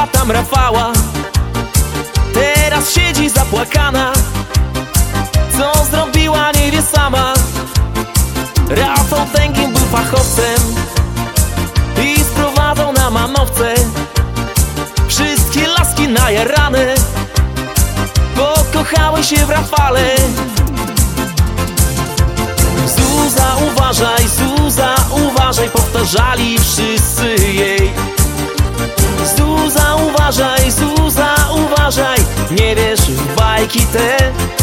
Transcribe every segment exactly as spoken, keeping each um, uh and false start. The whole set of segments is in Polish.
tam Rafała. Teraz siedzi zapłakana, co zrobiła nie wie sama. Rafał Tęgin był fachowcem i sprowadzał na manowce wszystkie laski najarane, pokochały się w Rafale. Zuza uważaj, Zuza uważaj, powtarzali wszyscy jej. Zuza uważaj, Zuza uważaj, nie wiesz w bajki te.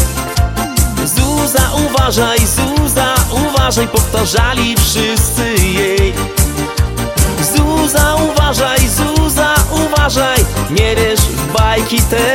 Zuza uważaj, Zuza uważaj, powtarzali wszyscy jej. Zuza uważaj, Zuza uważaj, nie wiesz w bajki te.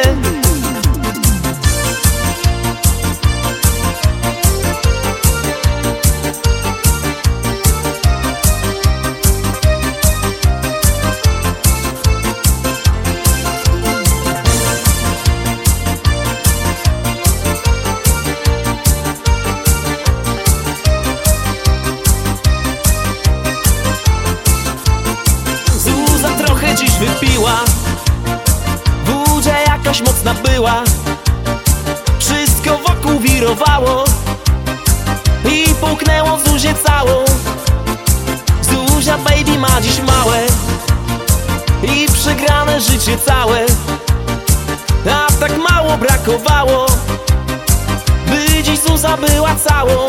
Dziś wypiła, budzia jakaś mocna była, wszystko wokół wirowało i połknęło Zuzię całą. Zuzia baby ma dziś małe i przegrane życie całe, a tak mało brakowało, by dziś Zuza była całą.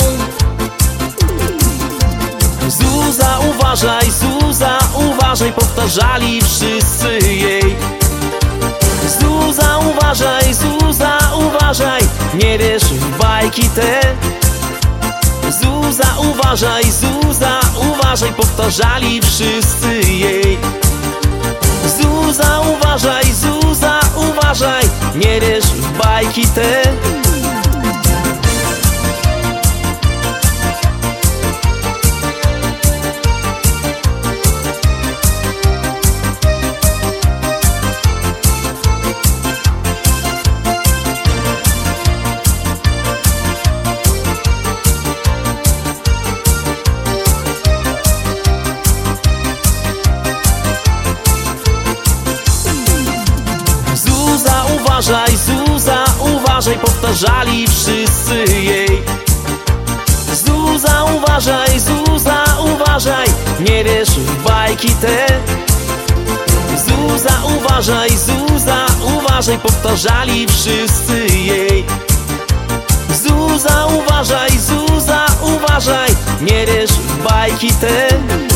Zuza uważaj, Zuza uważaj, powtarzali wszyscy jej. Zuza uważaj, Zuza uważaj, nie wiesz w bajki te. Zuza uważaj, Zuza uważaj, powtarzali wszyscy jej. Zuza uważaj, Zuza uważaj, nie wiesz w bajki te. Uważaj, Zuza uważaj, powtarzali wszyscy jej. Zuza uważaj, Zuza uważaj, nie wiesz w bajki te. Zuza uważaj, Zuza uważaj, powtarzali wszyscy jej. Zuza uważaj, Zuza uważaj, nie wiesz w bajki te.